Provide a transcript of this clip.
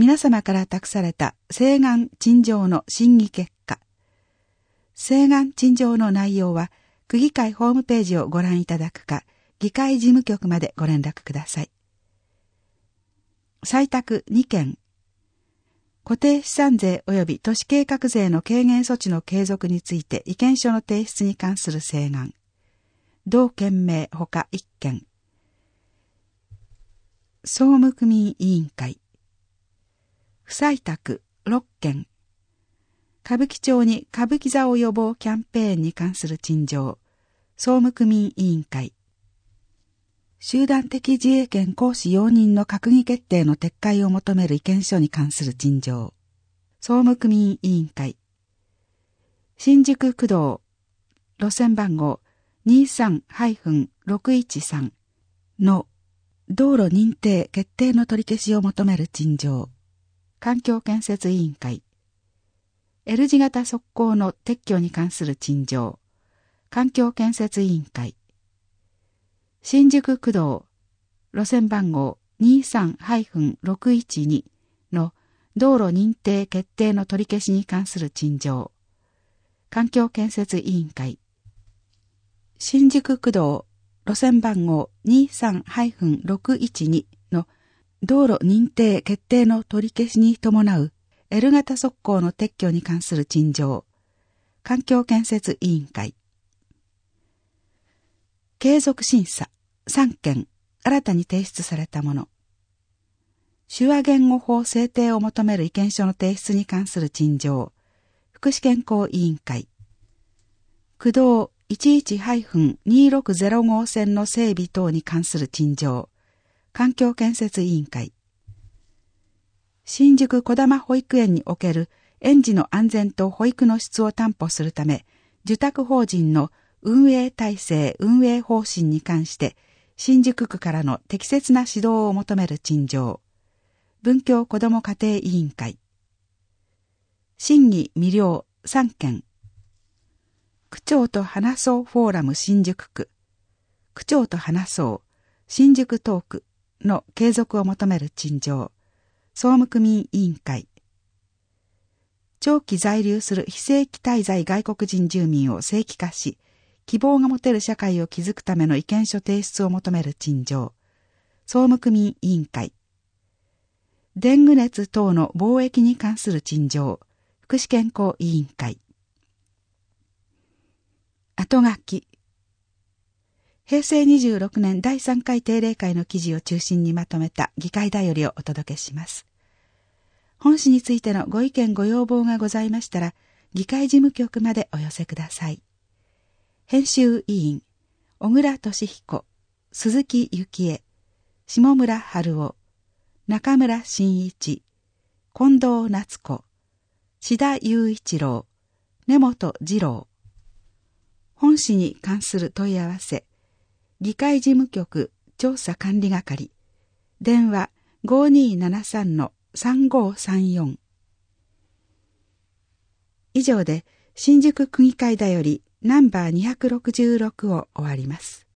皆様から託された請願陳情の審議結果。請願陳情の内容は、区議会ホームページをご覧いただくか、議会事務局までご連絡ください。採択2件。固定資産税及び都市計画税の軽減措置の継続について意見書の提出に関する請願。同件名ほか1件。総務区民委員会。不採択6件。歌舞伎町に歌舞伎座を予防キャンペーンに関する陳情。総務区民委員会。集団的自衛権行使容認の閣議決定の撤回を求める意見書に関する陳情。総務区民委員会。新宿区道路線番号 23-613 の道路認定決定の取り消しを求める陳情。環境建設委員会。L 字型側溝の撤去に関する陳情。環境建設委員会。新宿区道路線番号 23-612 の道路認定決定の取り消しに関する陳情。環境建設委員会。新宿区道路線番号 23-612 の道路認定決定の取り消しに伴う L 型側溝の撤去に関する陳情。環境建設委員会。継続審査3件新たに提出されたもの。手話言語法制定を求める意見書の提出に関する陳情。福祉健康委員会。区道 11-2605 線の整備等に関する陳情。環境建設委員会。新宿児玉保育園における園児の安全と保育の質を担保するため、受託法人の運営体制運営方針に関して、新宿区からの適切な指導を求める陳情。文教子ども家庭委員会。審議未了3件。区長と話そうフォーラム新宿区。区長と話そう新宿トークの継続を求める陳情。総務区民委員会。長期在留する非正規滞在外国人住民を正規化し、希望が持てる社会を築くための意見書提出を求める陳情。総務区民委員会。デング熱等の貿易に関する陳情。福祉健康委員会。後書き。平成26年第3回定例会の記事を中心にまとめた議会だよりをお届けします。本誌についてのご意見ご要望がございましたら、議会事務局までお寄せください。編集委員、小倉俊彦、鈴木幸恵、下村春夫、中村真一、近藤夏子、志田雄一郎、根本二郎。本誌に関する問い合わせ、議会事務局調査管理係、電話 5273-3534。以上で新宿区議会だよりナンバー266を終わります。